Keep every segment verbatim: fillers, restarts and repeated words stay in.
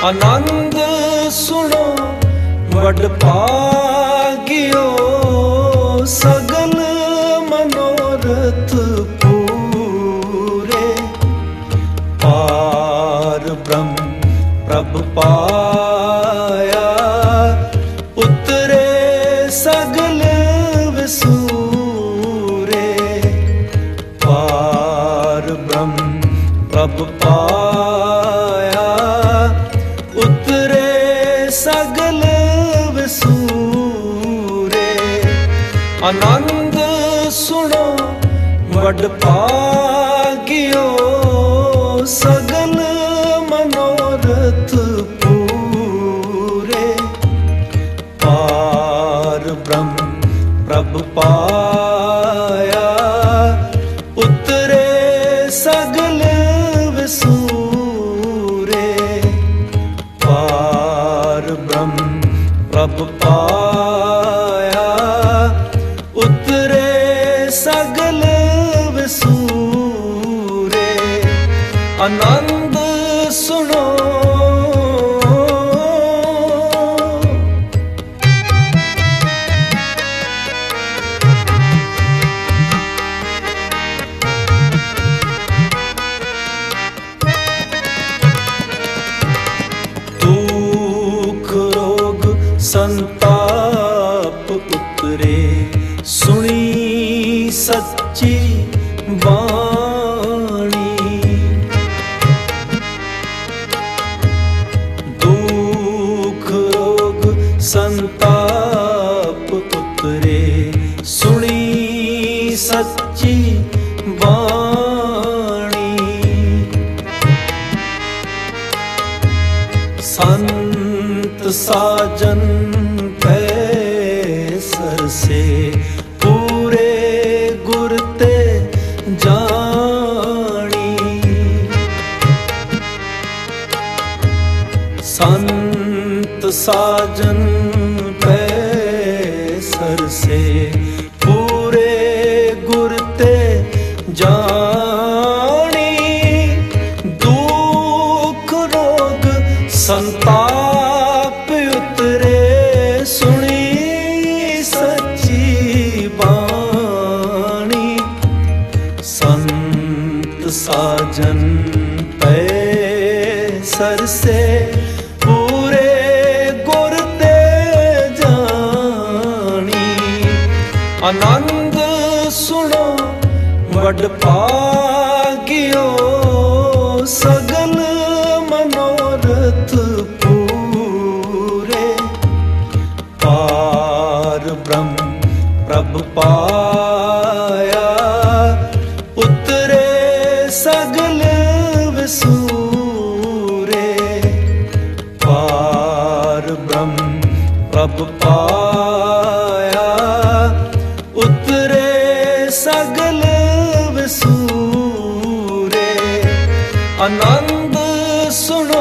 आनंद सुनो वड भाग्यो सगल मनोरथ पूरे। पार ब्रह्म प्रभ पाया उतरे सगल विसूरे। पार ब्रह्म प्रभ पाया उतरे सगल विसूरे। आनंद सुनो वड भाग्यो सगल मनोरथ पूरे। पार ब्रह्म प्रभ पाया उतरे सगल विसूरे। पार ब्रह्म प्रभ पाया उतरे सगल विसूरे। आनंद सुनो संताप उतरे सुनी सच्ची वाणी। दुख रोग संताप उतरे सुनी सच्ची वाणी। संत साजन पैसर से पूरे गुरते जानी। संत साजन पैसर से पूरे गुरते जानी। दुख रोग संताप उतरे सुनी सच्ची वाणी। संत साजन पैसर से पूरे गुरते जानी। आनंद सुनो वड भाग्यो सगल मनोरथ पूरे। पार ब्रह्म प्रभ पाया उतरे सगल विसूरे। पार ब्रह्म प्रभ पाया उतरे सगल विसूरे। आनंद सुनो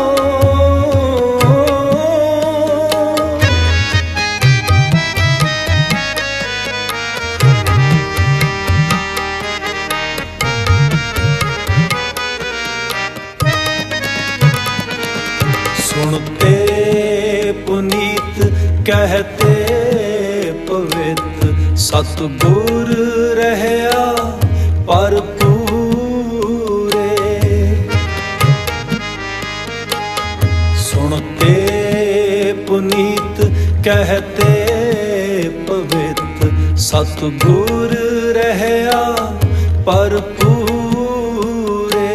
सुनते पुनीत कहते पवित्र सतगुर रहया पर पूरे। सुनते पुनीत कहते पवित्र सतगुर रहया पर पूरे।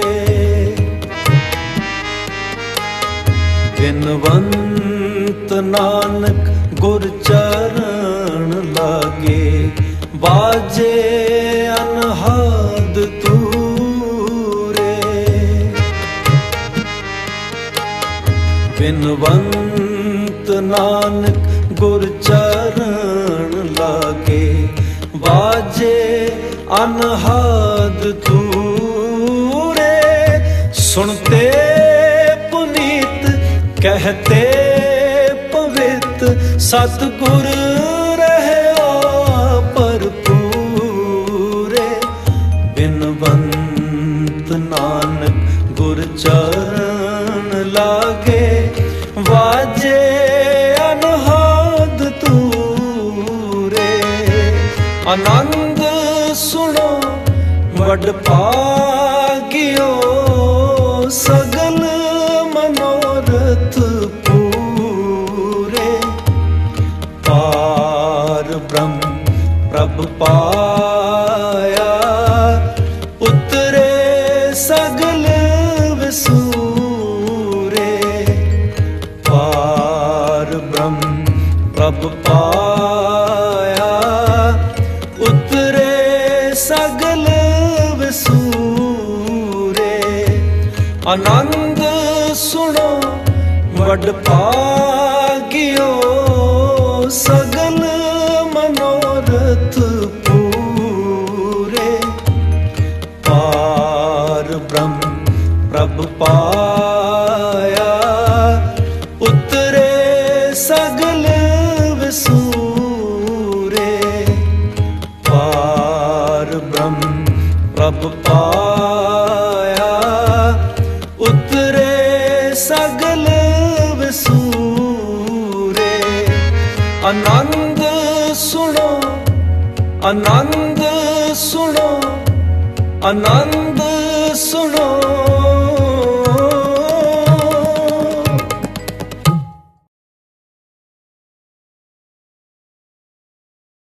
बिनवंत नानक गुर चरण लागे बाजे अनहद तूरे। बिनवंत नानक गुर चरण लागे बाजे अनहद तूरे। सुनते पुनीत कहते पवित्र सतगुर रहया पर पूरे। बिनवंत नानक गुर चरण लागे आनंद सुनो वड भाग्यो सगल मनोरथ पूरे। पार ब्रह्म प्रभ पाया उतरे सगल विसूरे। पार ब्रह्म प्रभ पाया उतरे सगल विसूरे। आनंद सुनो वड भाग्यो सगल मनोरथ पूरे। पार ब्रह्म प्रभ पाया उतरे सगल विसूरे। पार ब्रह्म प्रभ पाया उतरे सगल विसूरे। आनंद सुनो आनंद सुनो आनंद सुनो